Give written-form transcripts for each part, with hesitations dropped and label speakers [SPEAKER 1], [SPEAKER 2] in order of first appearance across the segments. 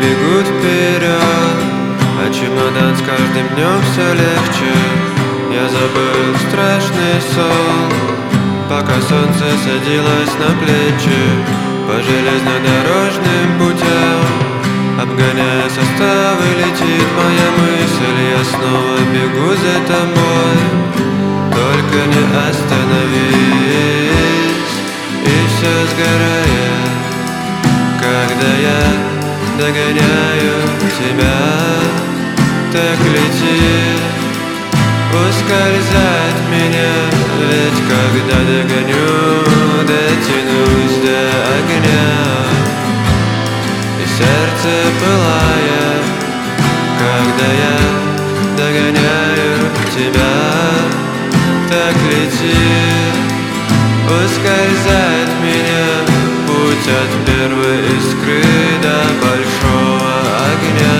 [SPEAKER 1] бегут вперед, а чемодан с каждым днем все легче. Я забыл страшный сон, пока солнце садилось на плечи. По железнодорожным путям, обгоняя составы, летит моя мысль. Я снова бегу за тобой, только не остановись. И все сгорает, когда я догоняю тебя. Так летит, ускользать меня, ведь когда догоню, дотянусь до огня. И сердце пылает, когда я догоняю тебя. Так летит, ускользать меня, путь от первой искры до большого огня.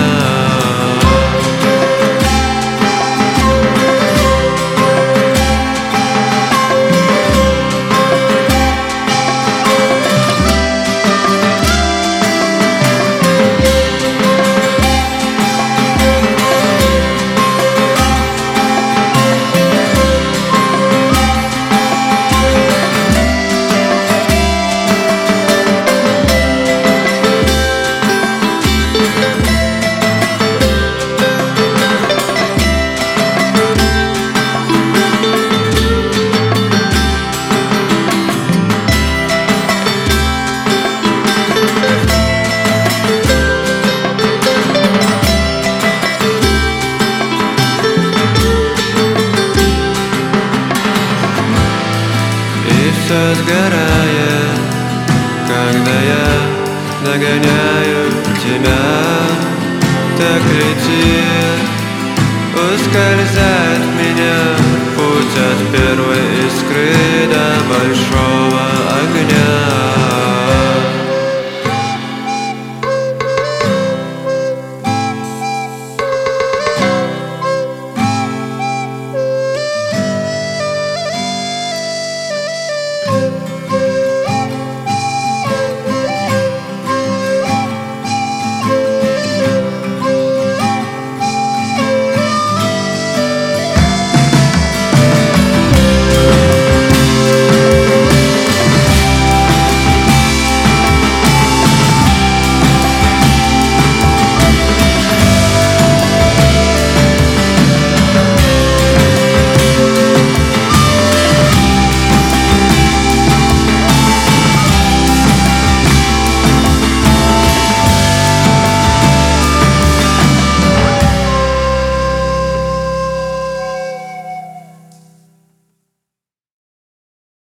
[SPEAKER 1] Все сгорает, когда я догоняю тебя. Так летит, ускользает меня, путь от первой искры до большого